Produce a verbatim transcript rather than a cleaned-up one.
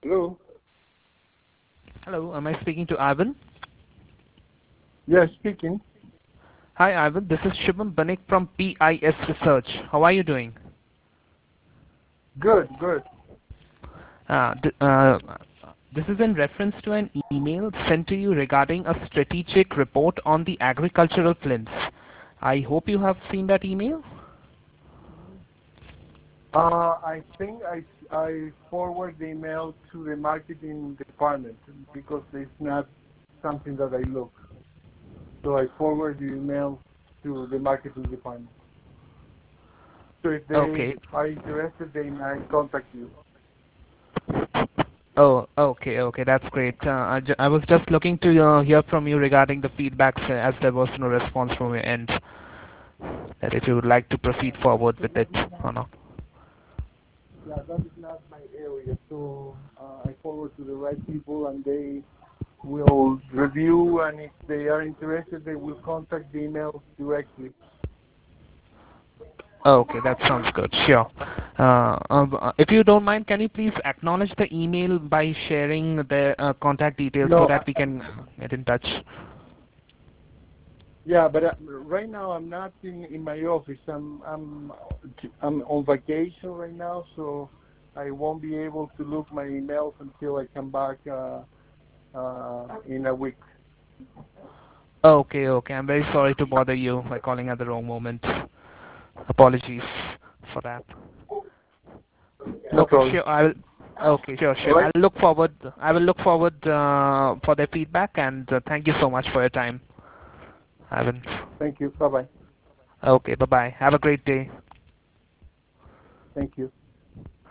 Hello? Hello, am I speaking to Ivan? Yes, speaking. Hi Ivan, this is Shubham Banik from P I S Research. How are you doing? Good, good. Uh, d- uh, this is in reference to an email sent to you regarding a strategic report on the agricultural plinths. I hope you have seen that email. Uh, I think I, I forward the email to the marketing department because it's not something that I look. So I forward the email to the marketing department. So if they Okay. are interested, they might contact you. Oh, okay, okay, that's great. Uh, I, ju- I was just looking to uh, hear from you regarding the feedbacks uh, as there was no response from your end. That if you would like to proceed forward with it or not. Yeah, that is not my area. So uh, I forward to the right people and they will review, and if they are interested, they will contact the email directly. Okay, that sounds good. Sure. Uh, um, uh, if you don't mind, can you please acknowledge the email by sharing the uh, contact details so No, that I, we can uh, get in touch? yeah, but uh, right now I'm not in, in my office. I'm I'm I'm on vacation right now, so I won't be able to look my emails until I come back uh, uh, in a week. Okay, okay. I'm very sorry to bother you by calling at the wrong moment. Apologies for that. No Okay, problem. sure. I will. Okay, sure, All sure. right. I'll look forward. I will look forward uh, for their feedback, and uh, thank you so much for your time, Ivan. Thank you. Bye bye. Okay, bye bye. Have a great day. Thank you.